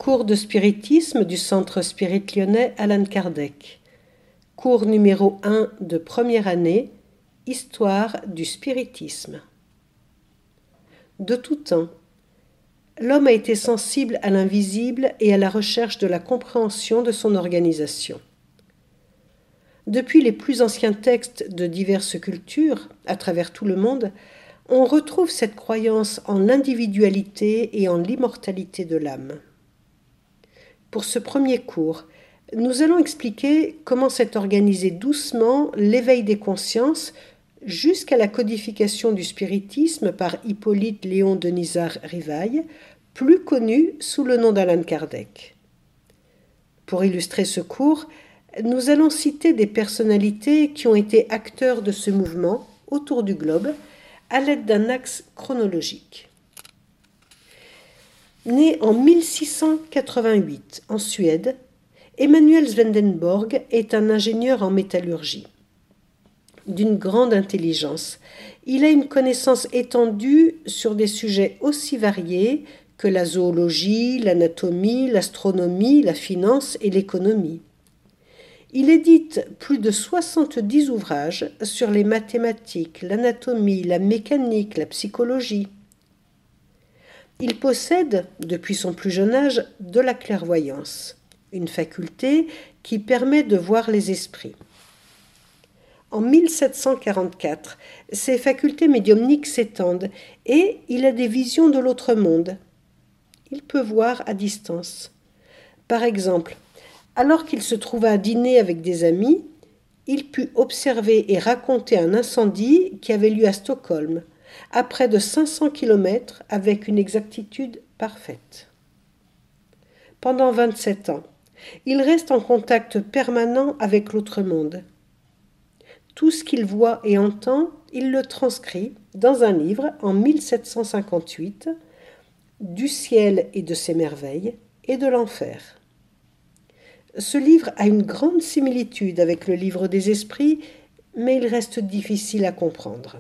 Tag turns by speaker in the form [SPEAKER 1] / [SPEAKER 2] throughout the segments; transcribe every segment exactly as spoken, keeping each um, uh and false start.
[SPEAKER 1] Cours de spiritisme du Centre Spirit Lyonnais Allan Kardec. Cours numéro un de première année, Histoire du spiritisme. De tout temps, l'homme a été sensible à l'invisible et à la recherche de la compréhension de son organisation. Depuis les plus anciens textes de diverses cultures, à travers tout le monde, on retrouve cette croyance en l'individualité et en l'immortalité de l'âme. Pour ce premier cours, nous allons expliquer comment s'est organisé doucement l'éveil des consciences jusqu'à la codification du spiritisme par Hippolyte Léon Denisard Rivail, plus connu sous le nom d'Allan Kardec. Pour illustrer ce cours, nous allons citer des personnalités qui ont été acteurs de ce mouvement autour du globe à l'aide d'un axe chronologique. Né en mille six cent quatre-vingt-huit en Suède, Emanuel Swedenborg est un ingénieur en métallurgie. D'une grande intelligence, il a une connaissance étendue sur des sujets aussi variés que la zoologie, l'anatomie, l'astronomie, la finance et l'économie. Il édite plus de soixante-dix ouvrages sur les mathématiques, l'anatomie, la mécanique, la psychologie. Il possède, depuis son plus jeune âge, de la clairvoyance, une faculté qui permet de voir les esprits. En mille sept cent quarante-quatre, ses facultés médiumniques s'étendent et il a des visions de l'autre monde. Il peut voir à distance. Par exemple, alors qu'il se trouva à dîner avec des amis, il put observer et raconter un incendie qui avait lieu à Stockholm, à près de cinq cents kilomètres, avec une exactitude parfaite. Pendant vingt-sept ans, il reste en contact permanent avec l'autre monde. Tout ce qu'il voit et entend, il le transcrit dans un livre en mille sept cent cinquante-huit, Du ciel et de ses merveilles et de l'enfer. Ce livre a une grande similitude avec le livre des esprits, mais il reste difficile à comprendre.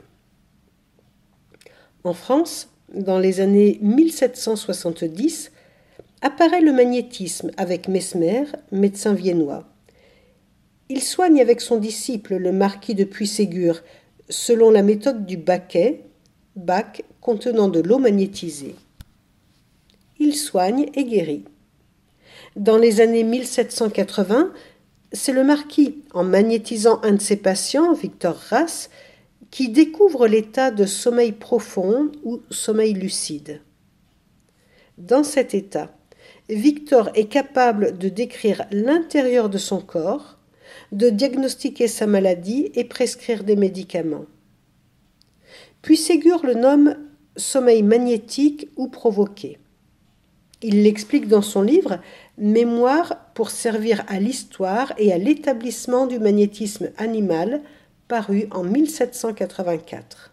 [SPEAKER 1] En France, dans les années mille sept cent soixante-dix, apparaît le magnétisme avec Mesmer, médecin viennois. Il soigne avec son disciple, le marquis de Puységur, selon la méthode du baquet, bac contenant de l'eau magnétisée. Il soigne et guérit. Dans les années mille sept cent quatre-vingts, c'est le marquis, en magnétisant un de ses patients, Victor Rass, qui découvre l'état de sommeil profond ou sommeil lucide. Dans cet état, Victor est capable de décrire l'intérieur de son corps, de diagnostiquer sa maladie et prescrire des médicaments. Puységur le nomme sommeil magnétique ou provoqué. Il l'explique dans son livre « Mémoire pour servir à l'histoire et à l'établissement du magnétisme animal » paru en mille sept cent quatre-vingt-quatre.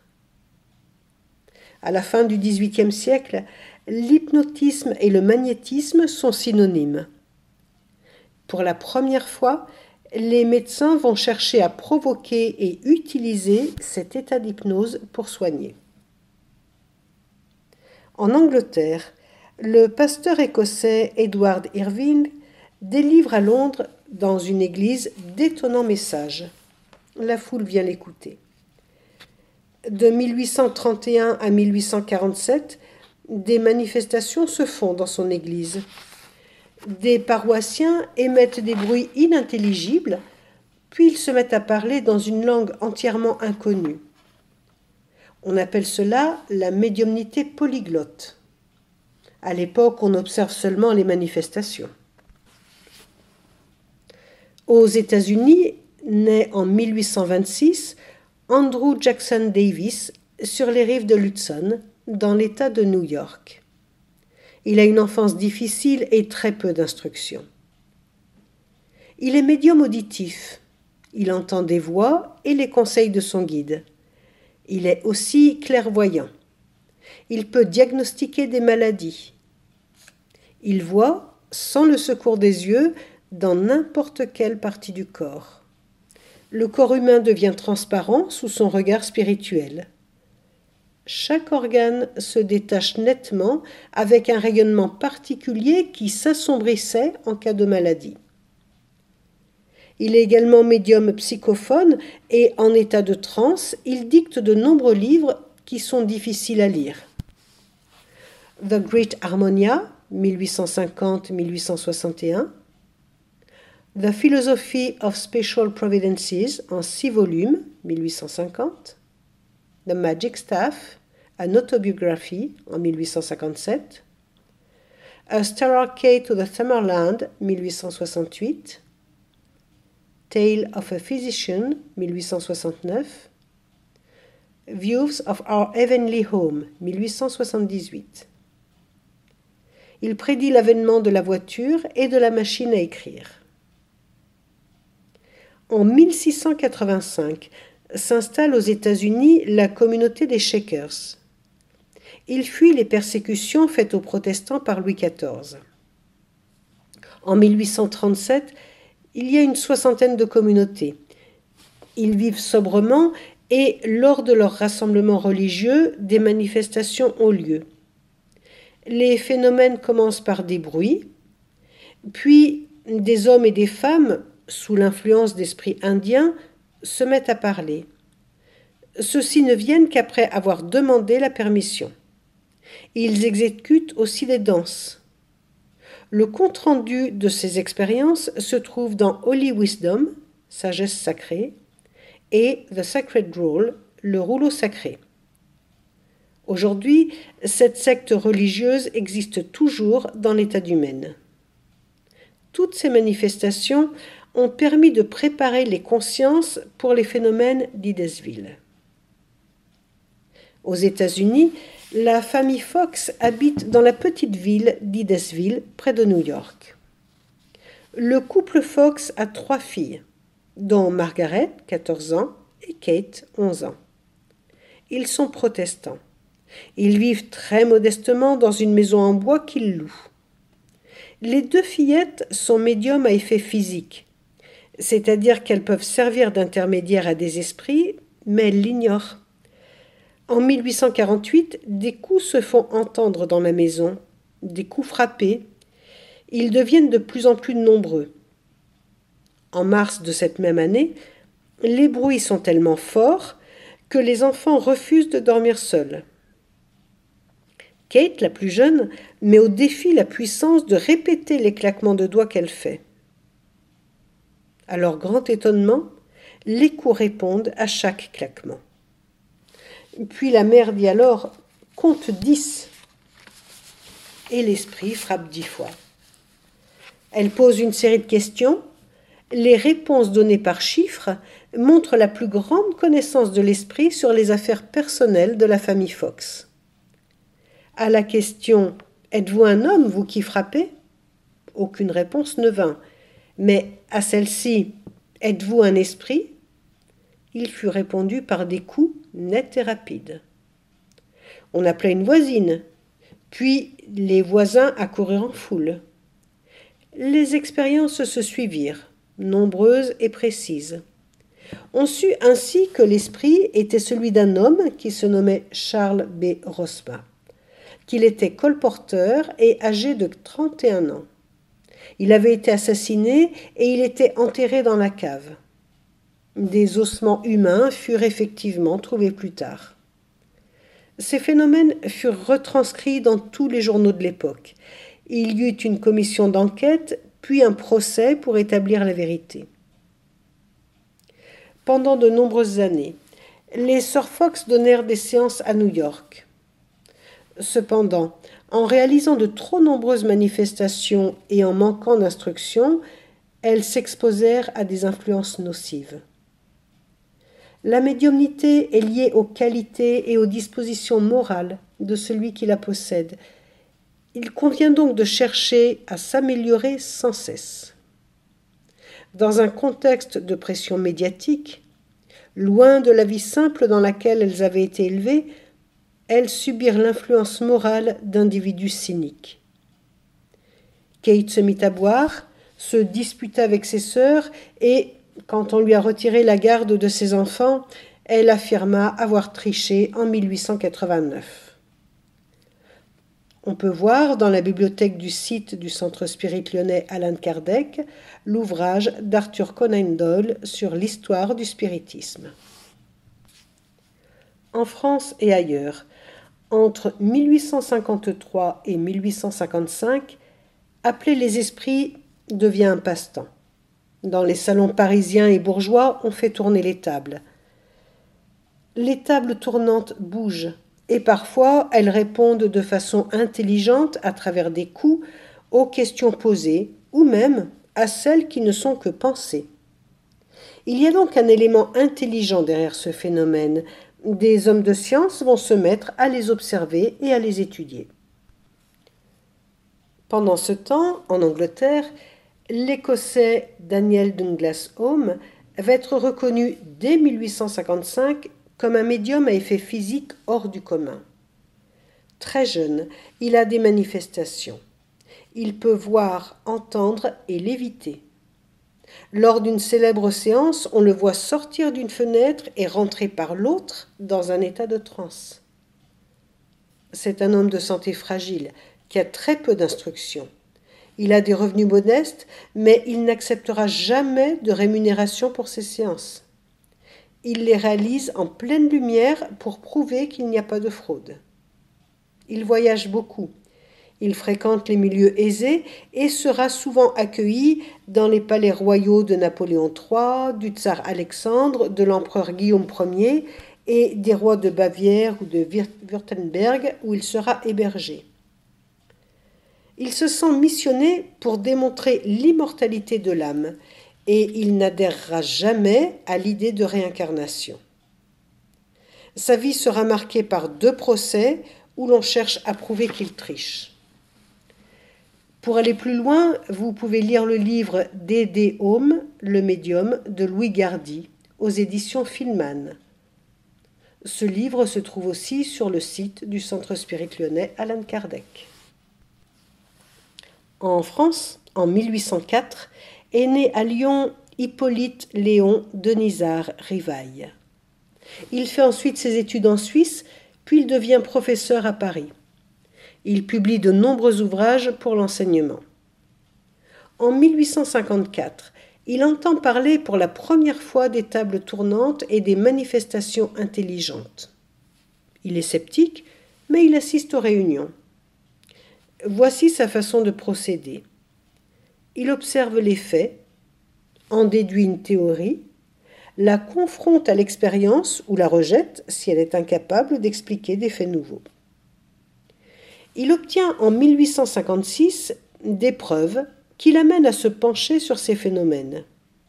[SPEAKER 1] À la fin du dix-huitième siècle, l'hypnotisme et le magnétisme sont synonymes. Pour la première fois, les médecins vont chercher à provoquer et utiliser cet état d'hypnose pour soigner. En Angleterre, le pasteur écossais Edward Irving délivre à Londres, dans une église, d'étonnants messages. La foule vient l'écouter. De mille huit cent trente et un à mille huit cent quarante-sept, des manifestations se font dans son église. Des paroissiens émettent des bruits inintelligibles, puis ils se mettent à parler dans une langue entièrement inconnue. On appelle cela la médiumnité polyglotte. À l'époque, on observe seulement les manifestations. Aux États-Unis, naît en mille huit cent vingt-six Andrew Jackson Davis sur les rives de l'Hudson, dans l'État de New York. Il a une enfance difficile et très peu d'instruction. Il est médium auditif. Il entend des voix et les conseils de son guide. Il est aussi clairvoyant. Il peut diagnostiquer des maladies. Il voit, sans le secours des yeux, dans n'importe quelle partie du corps. Le corps humain devient transparent sous son regard spirituel. Chaque organe se détache nettement avec un rayonnement particulier qui s'assombrissait en cas de maladie. Il est également médium psychophone et en état de transe, il dicte de nombreux livres qui sont difficiles à lire. The Great Harmonia, mille huit cent cinquante à mille huit cent soixante et un. The Philosophy of Special Providences, en six volumes, mille huit cent cinquante. The Magic Staff, an Autobiography, en mille huit cent cinquante-sept. A Staircay to the Summerland, mille huit cent soixante-huit. Tale of a Physician, mille huit cent soixante-neuf. Views of Our Heavenly Home, mille huit cent soixante-dix-huit. Il prédit l'avènement de la voiture et de la machine à écrire. En mille six cent quatre-vingt-cinq, s'installe aux États-Unis la communauté des Shakers. Il fuit les persécutions faites aux protestants par Louis quatorze. En mille huit cent trente-sept, il y a une soixantaine de communautés. Ils vivent sobrement et, lors de leurs rassemblements religieux, des manifestations ont lieu. Les phénomènes commencent par des bruits, puis des hommes et des femmes, sous l'influence d'esprits indiens, se mettent à parler. Ceux-ci ne viennent qu'après avoir demandé la permission. Ils exécutent aussi des danses. Le compte-rendu de ces expériences se trouve dans Holy Wisdom, Sagesse sacrée, et The Sacred Roll, le rouleau sacré. Aujourd'hui, cette secte religieuse existe toujours dans l'état du Maine. Toutes ces manifestations ont permis de préparer les consciences pour les phénomènes d'Hydesville. Aux États-Unis, la famille Fox habite dans la petite ville d'Hydesville, près de New York. Le couple Fox a trois filles, dont Margaret, quatorze ans, et Kate, onze ans. Ils sont protestants. Ils vivent très modestement dans une maison en bois qu'ils louent. Les deux fillettes sont médiums à effet physique, c'est-à-dire qu'elles peuvent servir d'intermédiaires à des esprits, mais elles l'ignorent. En mille huit cent quarante-huit, des coups se font entendre dans la maison, des coups frappés. Ils deviennent de plus en plus nombreux. En mars de cette même année, les bruits sont tellement forts que les enfants refusent de dormir seuls. Kate, la plus jeune, met au défi la puissance de répéter les claquements de doigts qu'elle fait. À leur grand étonnement, les coups répondent à chaque claquement. Puis la mère dit alors « compte dix » et l'esprit frappe dix fois. Elle pose une série de questions. Les réponses données par chiffres montrent la plus grande connaissance de l'esprit sur les affaires personnelles de la famille Fox. À la question « Êtes-vous un homme, vous qui frappez ?» aucune réponse ne vint. Mais à celle-ci « Êtes-vous un esprit ?» il fut répondu par des coups nets et rapides. On appela une voisine, puis les voisins accoururent en foule. Les expériences se suivirent, nombreuses et précises. On sut ainsi que l'esprit était celui d'un homme qui se nommait Charles B. Rosma, qu'il était colporteur et âgé de trente et un ans. Il avait été assassiné et il était enterré dans la cave. Des ossements humains furent effectivement trouvés plus tard. Ces phénomènes furent retranscrits dans tous les journaux de l'époque. Il y eut une commission d'enquête, puis un procès pour établir la vérité. Pendant de nombreuses années, les sœurs Fox donnèrent des séances à New York. Cependant, en réalisant de trop nombreuses manifestations et en manquant d'instruction, elles s'exposèrent à des influences nocives. La médiumnité est liée aux qualités et aux dispositions morales de celui qui la possède. Il convient donc de chercher à s'améliorer sans cesse. Dans un contexte de pression médiatique, loin de la vie simple dans laquelle elles avaient été élevées, elles subirent l'influence morale d'individus cyniques. Kate se mit à boire, se disputa avec ses sœurs et, quand on lui a retiré la garde de ses enfants, Elle affirma avoir triché en mille huit cent quatre-vingt-neuf. On peut voir dans la bibliothèque du site du Centre Spirit lyonnais Allan Kardec l'ouvrage d'Arthur Conan Doyle sur l'histoire du spiritisme. En France et ailleurs, entre mille huit cent cinquante-trois et mille huit cent cinquante-cinq, appeler les esprits devient un passe-temps. Dans les salons parisiens et bourgeois, on fait tourner les tables. Les tables tournantes bougent, et parfois elles répondent de façon intelligente à travers des coups aux questions posées, ou même à celles qui ne sont que pensées. Il y a donc un élément intelligent derrière ce phénomène. Des hommes de science vont se mettre à les observer et à les étudier. Pendant ce temps, en Angleterre, l'Écossais Daniel Douglas Home va être reconnu dès mille huit cent cinquante-cinq comme un médium à effet physique hors du commun. Très jeune, il a des manifestations. Il peut voir, entendre et léviter. Lors d'une célèbre séance, on le voit sortir d'une fenêtre et rentrer par l'autre dans un état de transe. C'est un homme de santé fragile qui a très peu d'instruction. Il a des revenus modestes, mais il n'acceptera jamais de rémunération pour ses séances. Il les réalise en pleine lumière pour prouver qu'il n'y a pas de fraude. Il voyage beaucoup. Il fréquente les milieux aisés et sera souvent accueilli dans les palais royaux de Napoléon trois, du tsar Alexandre, de l'empereur Guillaume Ier et des rois de Bavière ou de Wurtemberg où il sera hébergé. Il se sent missionné pour démontrer l'immortalité de l'âme et il n'adhérera jamais à l'idée de réincarnation. Sa vie sera marquée par deux procès où l'on cherche à prouver qu'il triche. Pour aller plus loin, vous pouvez lire le livre D D Home, le médium, de Louis Gardy, aux éditions Filman. Ce livre se trouve aussi sur le site du Centre Spirit lyonnais Allan Kardec. En France, en mille huit cent quatre, est né à Lyon Hippolyte Léon Denisard Rivaille. Il fait ensuite ses études en Suisse, puis il devient professeur à Paris. Il publie de nombreux ouvrages pour l'enseignement. En mille huit cent cinquante-quatre, il entend parler pour la première fois des tables tournantes et des manifestations intelligentes. Il est sceptique, mais il assiste aux réunions. Voici sa façon de procéder. Il observe les faits, en déduit une théorie, la confronte à l'expérience ou la rejette si elle est incapable d'expliquer des faits nouveaux. Il obtient en mille huit cent cinquante-six des preuves qui l'amènent à se pencher sur ces phénomènes.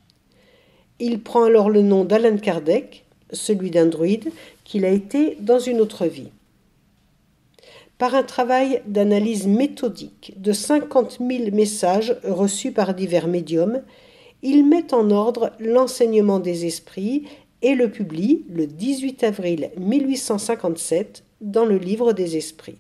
[SPEAKER 1] Il prend alors le nom d'Allan Kardec, celui d'un druide qu'il a été dans une autre vie. Par un travail d'analyse méthodique de cinquante mille messages reçus par divers médiums, il met en ordre l'enseignement des esprits et le publie le dix-huit avril mille huit cent cinquante-sept dans le Livre des Esprits.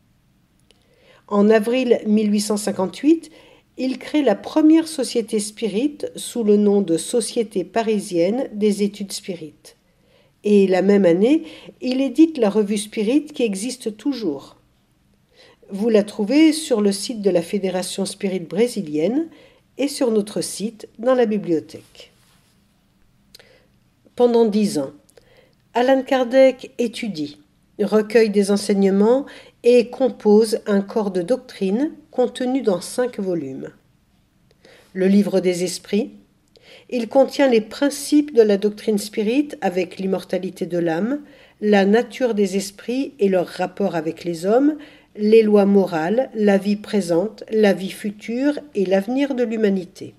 [SPEAKER 1] En avril mille huit cent cinquante-huit, il crée la première société spirite sous le nom de Société parisienne des études spirites. Et la même année, il édite la revue Spirit qui existe toujours. Vous la trouvez sur le site de la Fédération Spirit brésilienne et sur notre site dans la bibliothèque. Pendant dix ans, Allan Kardec étudie, recueille des enseignements et compose un corps de doctrine contenu dans cinq volumes. Le Livre des Esprits, il contient les principes de la doctrine spirite avec l'immortalité de l'âme, la nature des esprits et leur rapport avec les hommes, les lois morales, la vie présente, la vie future et l'avenir de l'humanité.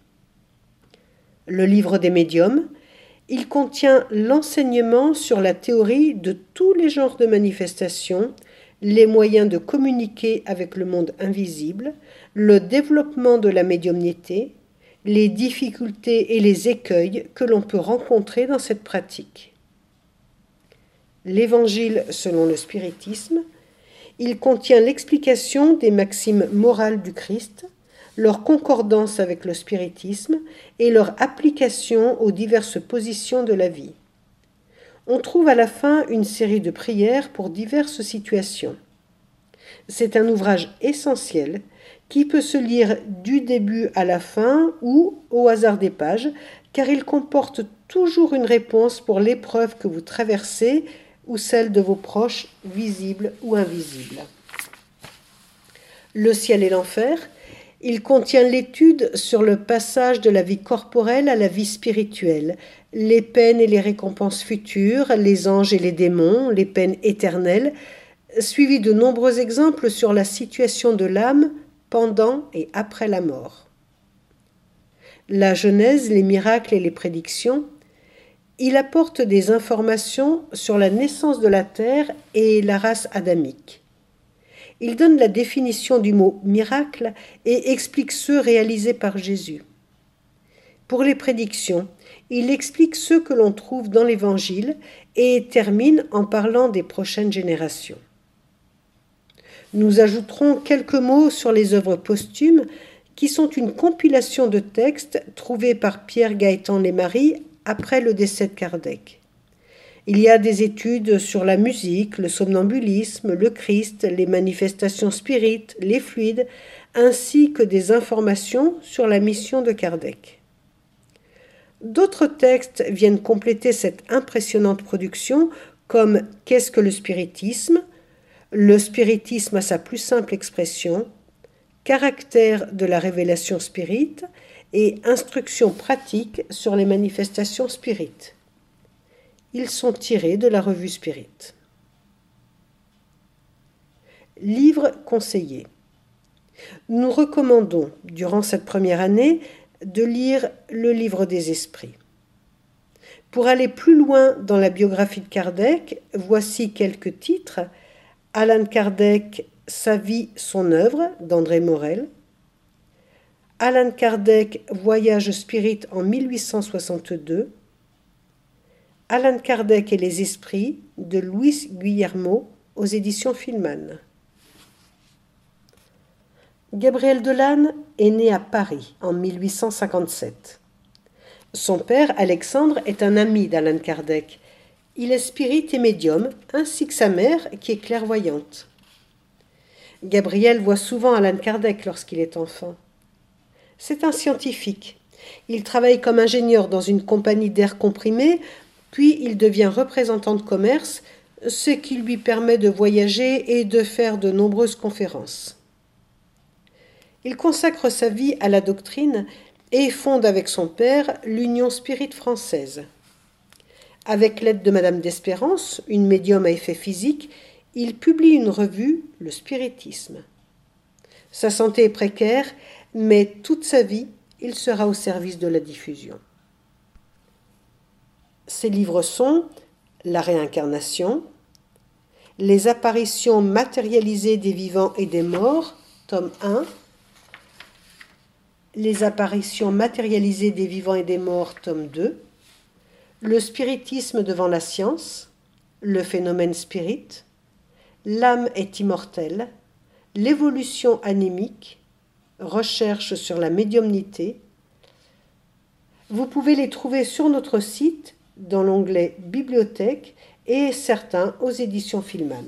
[SPEAKER 1] Le Livre des médiums, il contient l'enseignement sur la théorie de tous les genres de manifestations, les moyens de communiquer avec le monde invisible, le développement de la médiumnité, les difficultés et les écueils que l'on peut rencontrer dans cette pratique. L'Évangile selon le spiritisme, il contient l'explication des maximes morales du Christ, leur concordance avec le spiritisme et leur application aux diverses positions de la vie. On trouve à la fin une série de prières pour diverses situations. C'est un ouvrage essentiel qui peut se lire du début à la fin ou au hasard des pages, car il comporte toujours une réponse pour l'épreuve que vous traversez ou celle de vos proches, visibles ou invisibles. Le ciel et l'enfer, il contient l'étude sur le passage de la vie corporelle à la vie spirituelle, les peines et les récompenses futures, les anges et les démons, les peines éternelles, suivi de nombreux exemples sur la situation de l'âme pendant et après la mort. La Genèse, les miracles et les prédictions, il apporte des informations sur la naissance de la terre et la race adamique. Il donne la définition du mot miracle et explique ceux réalisés par Jésus. Pour les prédictions, il explique ceux que l'on trouve dans l'Évangile et termine en parlant des prochaines générations. Nous ajouterons quelques mots sur les œuvres posthumes qui sont une compilation de textes trouvés par Pierre Gaëtan Leymarie après le décès de Kardec. Il y a des études sur la musique, le somnambulisme, le Christ, les manifestations spirites, les fluides, ainsi que des informations sur la mission de Kardec. D'autres textes viennent compléter cette impressionnante production, comme « Qu'est-ce que le spiritisme ?» Le spiritisme à sa plus simple expression, caractère de la révélation spirite et instructions pratiques sur les manifestations spirites. Ils sont tirés de la revue Spirit. Livre conseillé. Nous recommandons, durant cette première année, de lire le Livre des Esprits. Pour aller plus loin dans la biographie de Kardec, voici quelques titres. Allan Kardec, Sa vie, son œuvre, d'André Morel. Allan Kardec, Voyage spirit en mille huit cent soixante-deux. Allan Kardec et les esprits, de Luis Guillermo, aux éditions Filman. Gabriel Delanne est né à Paris en mille huit cent cinquante-sept. Son père, Alexandre, est un ami d'Allan Kardec. Il est spirit et médium, ainsi que sa mère, qui est clairvoyante. Gabriel voit souvent Allan Kardec lorsqu'il est enfant. C'est un scientifique. Il travaille comme ingénieur dans une compagnie d'air comprimé, puis il devient représentant de commerce, ce qui lui permet de voyager et de faire de nombreuses conférences. Il consacre sa vie à la doctrine et fonde avec son père l'Union Spirit française. Avec l'aide de Madame d'Espérance, une médium à effet physique, il publie une revue, Le Spiritisme. Sa santé est précaire, mais toute sa vie, il sera au service de la diffusion. Ses livres sont La réincarnation, Les apparitions matérialisées des vivants et des morts, tome un, Les apparitions matérialisées des vivants et des morts, tome deux, Le spiritisme devant la science, Le phénomène spirit, L'âme est immortelle, L'évolution anémique, Recherche sur la médiumnité. Vous pouvez les trouver sur notre site dans l'onglet Bibliothèque et certains aux éditions Filman.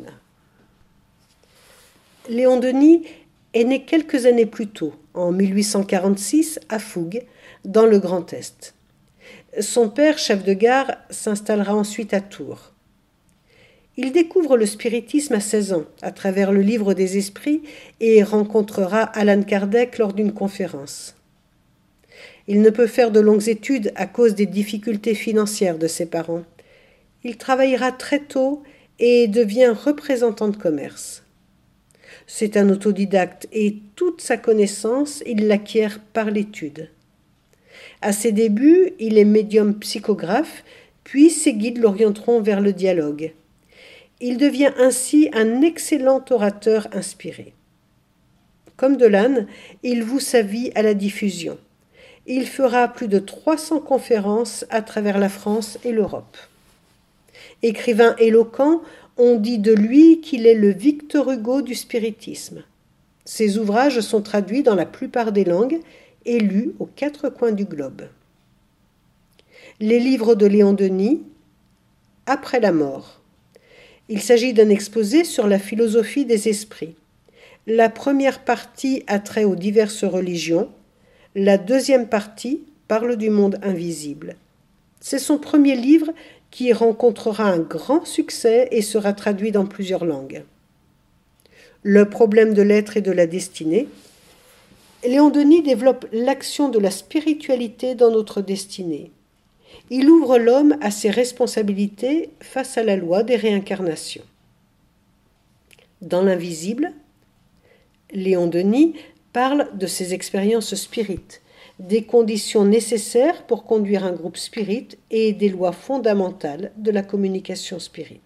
[SPEAKER 1] Léon Denis est né quelques années plus tôt, en mille huit cent quarante-six, à Fougues, dans le Grand Est. Son père, chef de gare, s'installera ensuite à Tours. Il découvre le spiritisme à seize ans, à travers le livre des esprits, et rencontrera Allan Kardec lors d'une conférence. Il ne peut faire de longues études à cause des difficultés financières de ses parents. Il travaillera très tôt et devient représentant de commerce. C'est un autodidacte et toute sa connaissance, il l'acquiert par l'étude. À ses débuts, il est médium psychographe, puis ses guides l'orienteront vers le dialogue. Il devient ainsi un excellent orateur inspiré. Comme Delanne, il voue sa vie à la diffusion. Il fera plus de trois cents conférences à travers la France et l'Europe. Écrivain éloquent, on dit de lui qu'il est le Victor Hugo du spiritisme. Ses ouvrages sont traduits dans la plupart des langues et lus aux quatre coins du globe. Les livres de Léon Denis, après la mort. Il s'agit d'un exposé sur la philosophie des esprits. La première partie a trait aux diverses religions. La deuxième partie parle du monde invisible. C'est son premier livre qui rencontrera un grand succès et sera traduit dans plusieurs langues. Le problème de l'être et de la destinée. Léon Denis développe l'action de la spiritualité dans notre destinée. Il ouvre l'homme à ses responsabilités face à la loi des réincarnations. Dans l'invisible, Léon Denis parle de ses expériences spirites, des conditions nécessaires pour conduire un groupe spirit et des lois fondamentales de la communication spirit.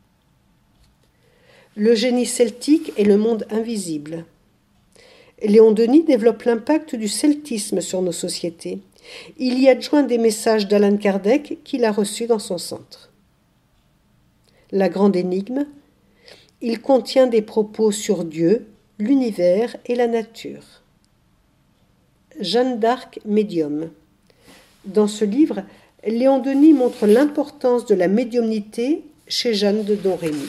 [SPEAKER 1] Le génie celtique et le monde invisible. Léon Denis développe l'impact du celtisme sur nos sociétés. Il y adjoint des messages d'Allan Kardec qu'il a reçus dans son centre. La grande énigme. Il contient des propos sur Dieu, l'univers et la nature. Jeanne d'Arc, médium. Dans ce livre, Léon Denis montre l'importance de la médiumnité chez Jeanne de Domrémy.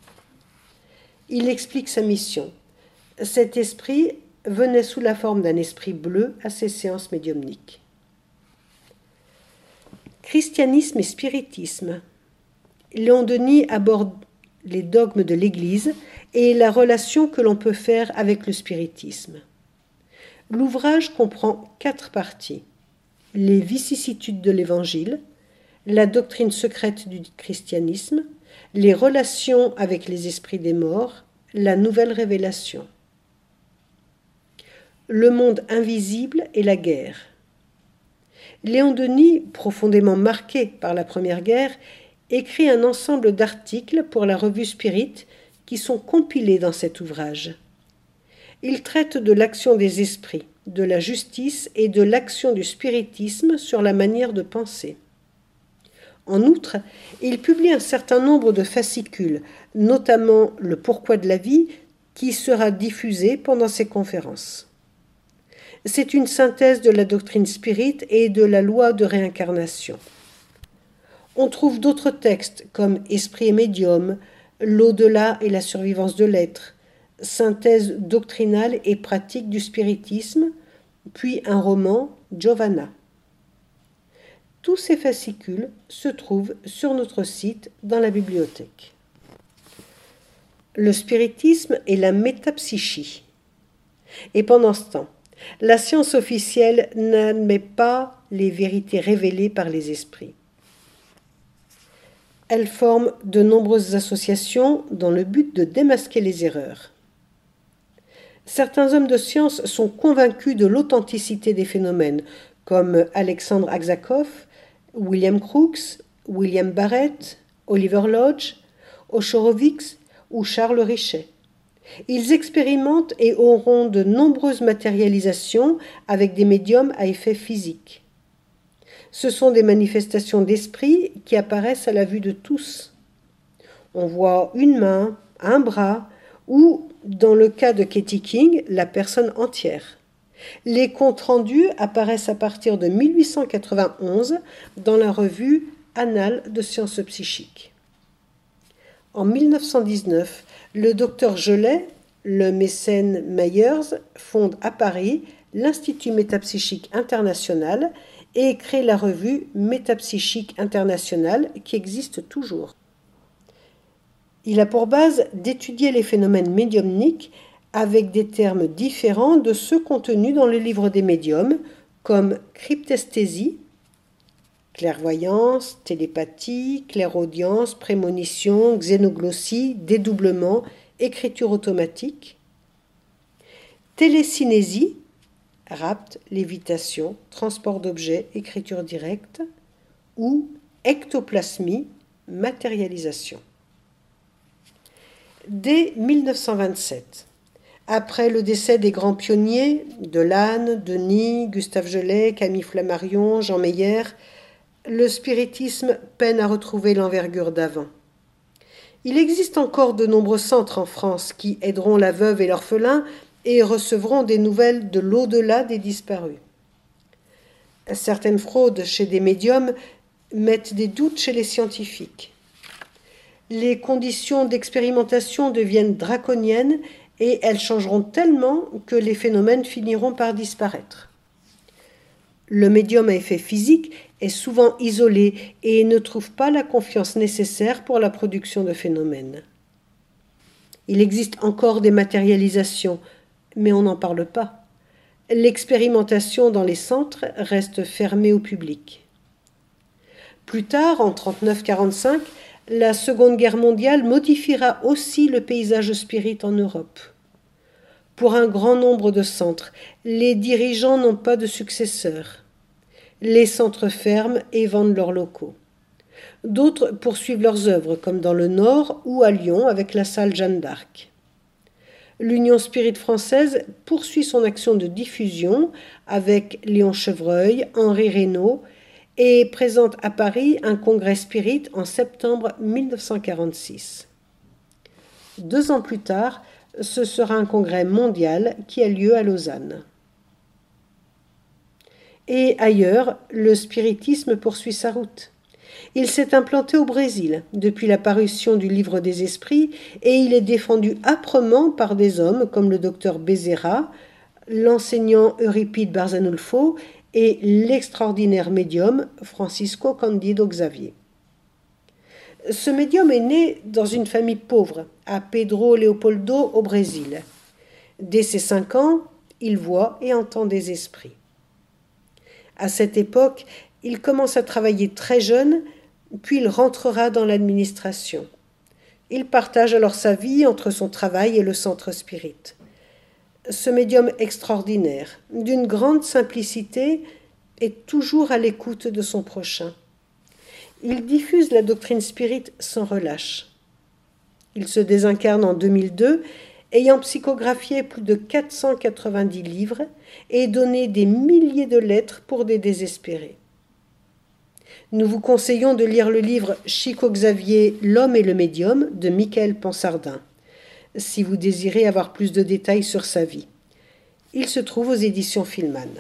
[SPEAKER 1] Il explique sa mission. Cet esprit venait sous la forme d'un esprit bleu à ses séances médiumniques. Christianisme et spiritisme. Léon Denis aborde les dogmes de l'Église et la relation que l'on peut faire avec le spiritisme. L'ouvrage comprend quatre parties. Les vicissitudes de l'Évangile, la doctrine secrète du christianisme, les relations avec les esprits des morts, la nouvelle révélation. Le monde invisible et la guerre. Léon Denis, profondément marqué par la Première Guerre, écrit un ensemble d'articles pour la revue Spirit qui sont compilés dans cet ouvrage. Il traite de l'action des esprits, de la justice et de l'action du spiritisme sur la manière de penser. En outre, il publie un certain nombre de fascicules, notamment Le pourquoi de la vie, qui sera diffusé pendant ses conférences. C'est une synthèse de la doctrine spirit et de la loi de réincarnation. On trouve d'autres textes comme Esprit et médium, L'au-delà et la survivance de l'être, synthèse doctrinale et pratique du spiritisme, puis un roman, Giovanna. Tous ces fascicules se trouvent sur notre site dans la bibliothèque. Le spiritisme et la métapsychie. Et pendant ce temps, la science officielle n'admet pas les vérités révélées par les esprits. Elle forme de nombreuses associations dans le but de démasquer les erreurs. Certains hommes de science sont convaincus de l'authenticité des phénomènes, comme Alexandre Aksakov, William Crookes, William Barrett, Oliver Lodge, Oshorovitz ou Charles Richet. Ils expérimentent et auront de nombreuses matérialisations avec des médiums à effet physique. Ce sont des manifestations d'esprit qui apparaissent à la vue de tous. On voit une main, un bras, ou, dans le cas de Katie King, la personne entière. Les comptes rendus apparaissent à partir de mille huit cent quatre-vingt-onze dans la revue Annales de sciences psychiques. En mille neuf cent dix-neuf, le docteur Gelet, le mécène Myers, fonde à Paris l'Institut métapsychique international et crée la revue Métapsychique internationale qui existe toujours. Il a pour base d'étudier les phénomènes médiumniques avec des termes différents de ceux contenus dans le livre des médiums, comme cryptesthésie, clairvoyance, télépathie, clairaudience, prémonition, xénoglossie, dédoublement, écriture automatique, télécinésie, rapt, lévitation, transport d'objets, écriture directe, ou ectoplasmie, matérialisation. Dès mille neuf cent vingt-sept, après le décès des grands pionniers, Delanne, Denis, Gustave Gelet, Camille Flammarion, Jean Meyer, le spiritisme peine à retrouver l'envergure d'avant. Il existe encore de nombreux centres en France qui aideront la veuve et l'orphelin et recevront des nouvelles de l'au-delà des disparus. Certaines fraudes chez des médiums mettent des doutes chez les scientifiques. Les conditions d'expérimentation deviennent draconiennes et elles changeront tellement que les phénomènes finiront par disparaître. Le médium à effet physique est souvent isolé et ne trouve pas la confiance nécessaire pour la production de phénomènes. Il existe encore des matérialisations, mais on n'en parle pas. L'expérimentation dans les centres reste fermée au public. Plus tard, en trente-neuf quarante-cinq, la Seconde Guerre mondiale modifiera aussi le paysage spirit en Europe. Pour un grand nombre de centres, les dirigeants n'ont pas de successeurs. Les centres ferment et vendent leurs locaux. D'autres poursuivent leurs œuvres, comme dans le Nord ou à Lyon avec la salle Jeanne d'Arc. L'Union Spirit française poursuit son action de diffusion avec Léon Chevreuil, Henri Reynaud et présente à Paris un congrès spirit en septembre mille neuf cent quarante-six. Deux ans plus tard, ce sera un congrès mondial qui a lieu à Lausanne. Et ailleurs, le spiritisme poursuit sa route. Il s'est implanté au Brésil depuis la parution du Livre des Esprits et il est défendu âprement par des hommes comme le docteur Bezerra, l'enseignant Euripide Barzanulfo et l'extraordinaire médium Francisco Candido Xavier. Ce médium est né dans une famille pauvre, à Pedro Leopoldo au Brésil. Dès ses cinq ans, il voit et entend des esprits. À cette époque, il commence à travailler très jeune, puis il rentrera dans l'administration. Il partage alors sa vie entre son travail et le centre spirit. Ce médium extraordinaire, d'une grande simplicité, est toujours à l'écoute de son prochain. Il diffuse la doctrine spirit sans relâche. Il se désincarne en deux mille deux, ayant psychographié plus de quatre cent quatre-vingt-dix livres et donné des milliers de lettres pour des désespérés. Nous vous conseillons de lire le livre Chico Xavier, L'homme et le médium de Michael Pansardin, si vous désirez avoir plus de détails sur sa vie. Il se trouve aux éditions Filman.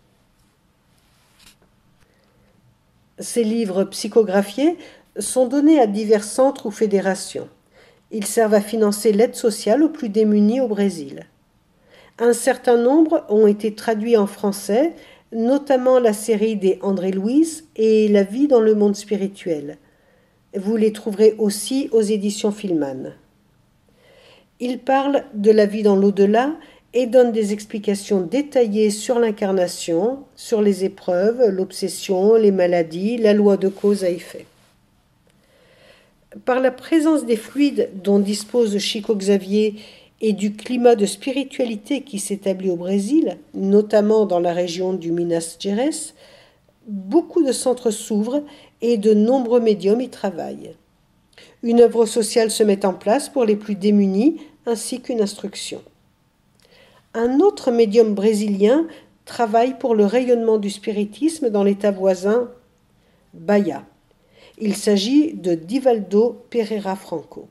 [SPEAKER 1] Ces livres psychographiés sont donnés à divers centres ou fédérations. Ils servent à financer l'aide sociale aux plus démunis au Brésil. Un certain nombre ont été traduits en français, notamment la série des André Louis et La vie dans le monde spirituel. Vous les trouverez aussi aux éditions Filman. Ils parlent de la vie dans l'au-delà et donnent des explications détaillées sur l'incarnation, sur les épreuves, l'obsession, les maladies, la loi de cause à effet. Par la présence des fluides dont dispose Chico Xavier et du climat de spiritualité qui s'établit au Brésil, notamment dans la région du Minas Gerais, beaucoup de centres s'ouvrent et de nombreux médiums y travaillent. Une œuvre sociale se met en place pour les plus démunis ainsi qu'une instruction. Un autre médium brésilien travaille pour le rayonnement du spiritisme dans l'état voisin Bahia. Il s'agit de Divaldo Pereira Franco.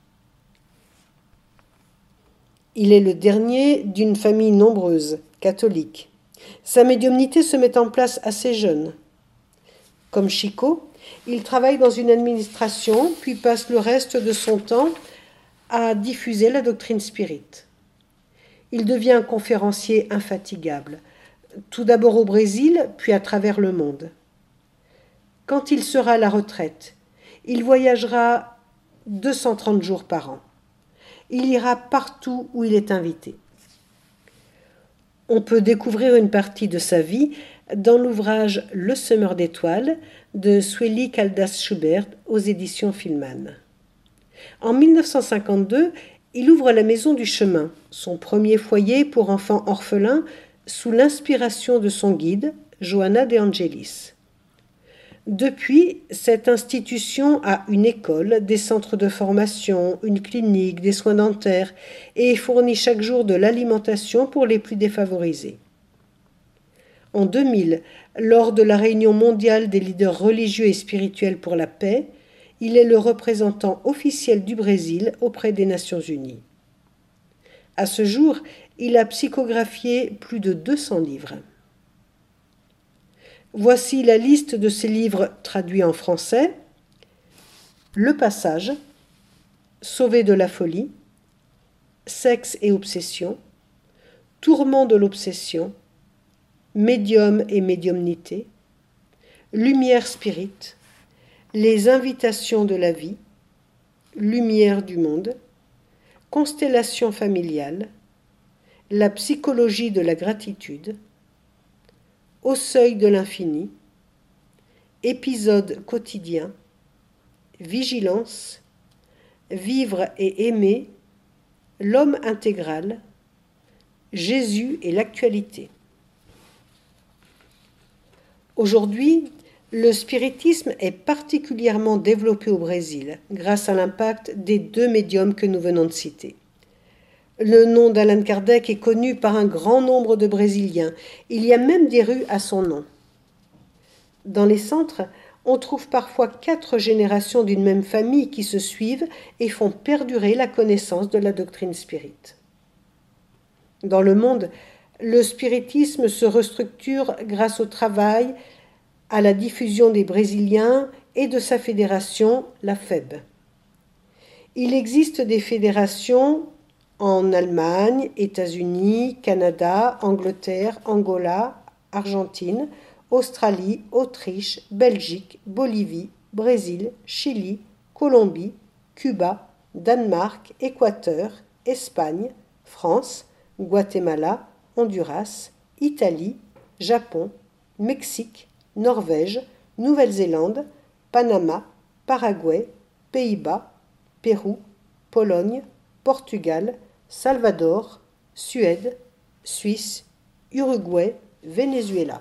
[SPEAKER 1] Il est le dernier d'une famille nombreuse, catholique. Sa médiumnité se met en place assez jeune. Comme Chico, il travaille dans une administration, puis passe le reste de son temps à diffuser la doctrine spirit. Il devient un conférencier infatigable, tout d'abord au Brésil, puis à travers le monde. Quand il sera à la retraite, il voyagera deux cent trente jours par an. Il ira partout où il est invité. On peut découvrir une partie de sa vie dans l'ouvrage Le semeur d'étoiles de Sueli Caldas Schubert aux éditions Filman. En mille neuf cent cinquante-deux, il ouvre la Maison du Chemin, son premier foyer pour enfants orphelins, sous l'inspiration de son guide, Johanna de Angelis. Depuis, cette institution a une école, des centres de formation, une clinique, des soins dentaires et fournit chaque jour de l'alimentation pour les plus défavorisés. En deux mille, lors de la réunion mondiale des leaders religieux et spirituels pour la paix, il est le représentant officiel du Brésil auprès des Nations Unies. À ce jour, il a psychographié plus de deux cents livres. Voici la liste de ses livres traduits en français. Le Passage, Sauvé de la folie, Sexe et obsession, Tourment de l'obsession, Médium et médiumnité, Lumière spirit, Les invitations de la vie, Lumière du monde, Constellation familiale, La psychologie de la gratitude, Au seuil de l'infini, Épisode quotidien, Vigilance, Vivre et aimer, L'homme intégral, Jésus et l'actualité. Aujourd'hui, le spiritisme est particulièrement développé au Brésil grâce à l'impact des deux médiums que nous venons de citer. Le nom d'Allan Kardec est connu par un grand nombre de Brésiliens. Il y a même des rues à son nom. Dans les centres, on trouve parfois quatre générations d'une même famille qui se suivent et font perdurer la connaissance de la doctrine spirite. Dans le monde, le spiritisme se restructure grâce au travail, à la diffusion des Brésiliens et de sa fédération, la F E B. Il existe des fédérations en Allemagne, États-Unis, Canada, Angleterre, Angola, Argentine, Australie, Autriche, Belgique, Bolivie, Brésil, Chili, Colombie, Cuba, Danemark, Équateur, Espagne, France, Guatemala, Honduras, Italie, Japon, Mexique, Norvège, Nouvelle-Zélande, Panama, Paraguay, Pays-Bas, Pérou, Pologne, Portugal, Salvador, Suède, Suisse, Uruguay, Venezuela.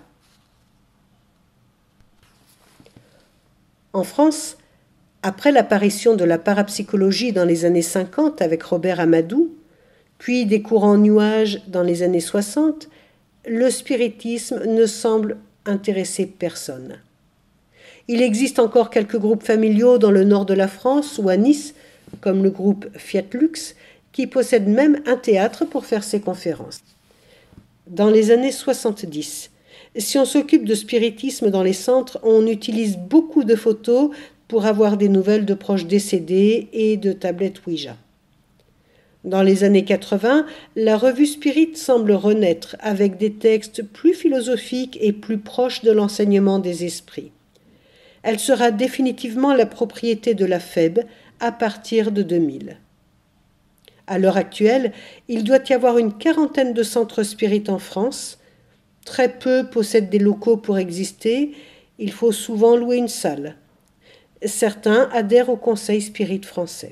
[SPEAKER 1] En France, après l'apparition de la parapsychologie dans les années cinquante avec Robert Amadou, puis des courants New Age dans les années soixante, le spiritisme ne semble intéresser personne. Il existe encore quelques groupes familiaux dans le nord de la France ou à Nice, comme le groupe Fiat Lux, qui possède même un théâtre pour faire ses conférences. Dans les années soixante-dix, si on s'occupe de spiritisme dans les centres, on utilise beaucoup de photos pour avoir des nouvelles de proches décédés et de tablettes Ouija. Dans les années quatre-vingts, la revue Spirit semble renaître avec des textes plus philosophiques et plus proches de l'enseignement des esprits. Elle sera définitivement la propriété de la F E B à partir de deux mille. À l'heure actuelle, il doit y avoir une quarantaine de centres spirit en France. Très peu possèdent des locaux pour exister. Il faut souvent louer une salle. Certains adhèrent au Conseil spirit français.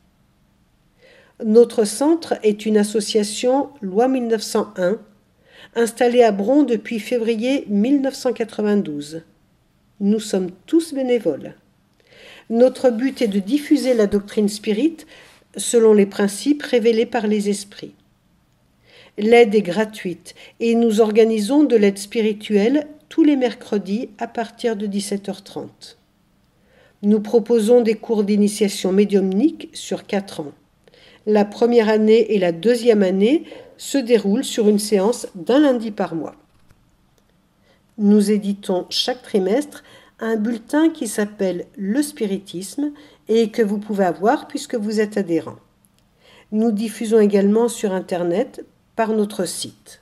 [SPEAKER 1] Notre centre est une association loi mille neuf cent un, installée à Bron depuis février mille neuf cent quatre-vingt-douze. Nous sommes tous bénévoles. Notre but est de diffuser la doctrine spirit selon les principes révélés par les esprits. L'aide est gratuite et nous organisons de l'aide spirituelle tous les mercredis à partir de dix-sept heures trente. Nous proposons des cours d'initiation médiumnique sur quatre ans. La première année et la deuxième année se déroulent sur une séance d'un lundi par mois. Nous éditons chaque trimestre un bulletin qui s'appelle Le Spiritisme et que vous pouvez avoir puisque vous êtes adhérent. Nous diffusons également sur Internet par notre site.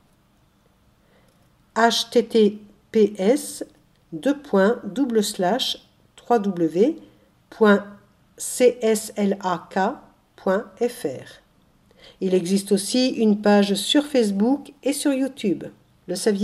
[SPEAKER 1] h t t p s deux points double slash w w w point c s l a k point f r. Il existe aussi une page sur Facebook et sur YouTube. Le saviez-vous ?